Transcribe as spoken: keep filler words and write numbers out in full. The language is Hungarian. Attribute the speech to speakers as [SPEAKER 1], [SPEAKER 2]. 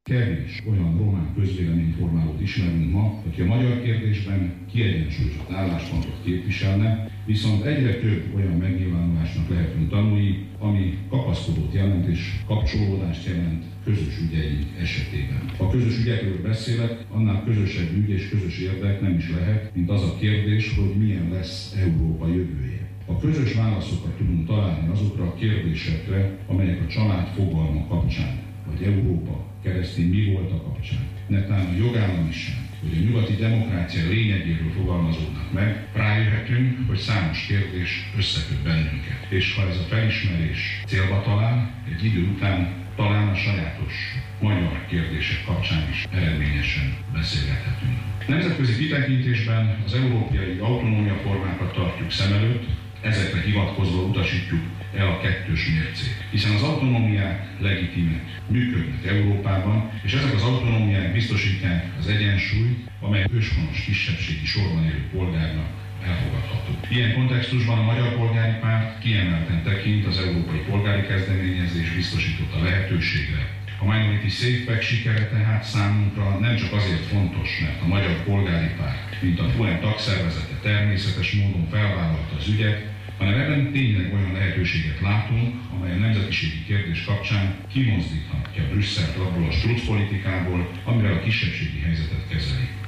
[SPEAKER 1] Kevés olyan román közvéleményformálót ismerünk ma, aki a magyar kérdésben kiegyensúlyozott álláspontot képviselne, viszont egyre több olyan megnyilvánulásnak lehetünk tanulni, ami kapaszkodót jelent és kapcsolódást jelent közös ügyeink esetében. Ha közös ügyekről beszélek, annál közösebb ügy és közös érdek nem is lehet, mint az a kérdés, hogy milyen lesz Európa jövője. A közös válaszokat tudunk találni azokra a kérdésekre, amelyek a család fogalma kapcsán, vagy Európa keresztény mi volt a kapcsán, netán a jogállamiság, hogy a nyugati demokrácia lényegéről fogalmazódnak meg, rájöhetünk, hogy számos kérdés összeköt bennünket. És ha ez a felismerés célba talál, egy idő után talán a sajátos magyar kérdések kapcsán is eredményesen beszélgethetünk. Nemzetközi kitekintésben az európai autonómiaformákat tartjuk szem előtt, ezekre hivatkozva utasítjuk el a kettős mércét. Hiszen az autonómiák legitimek, működnek Európában, és ezek az autonómiák biztosítják az egyensúlyt, amely őshonos kisebbségi sorban élő polgárnak elfogadható. Ilyen kontextusban a Magyar Polgári Párt kiemelten tekint az európai polgári kezdeményezés biztosította lehetőségre. A Minority SafePack sikere tehát számunkra nem csak azért fontos, mert a Magyar Polgári Párt, mint a FUEM tagszervezete természetes módon felvállalta az ügyet, hanem ebben tényleg olyan lehetőséget látunk, amely a nemzetiségi kérdés kapcsán kimozdíthatja Brüsszelt abból a struccpolitikából, amivel a kisebbségi helyzetet kezeli.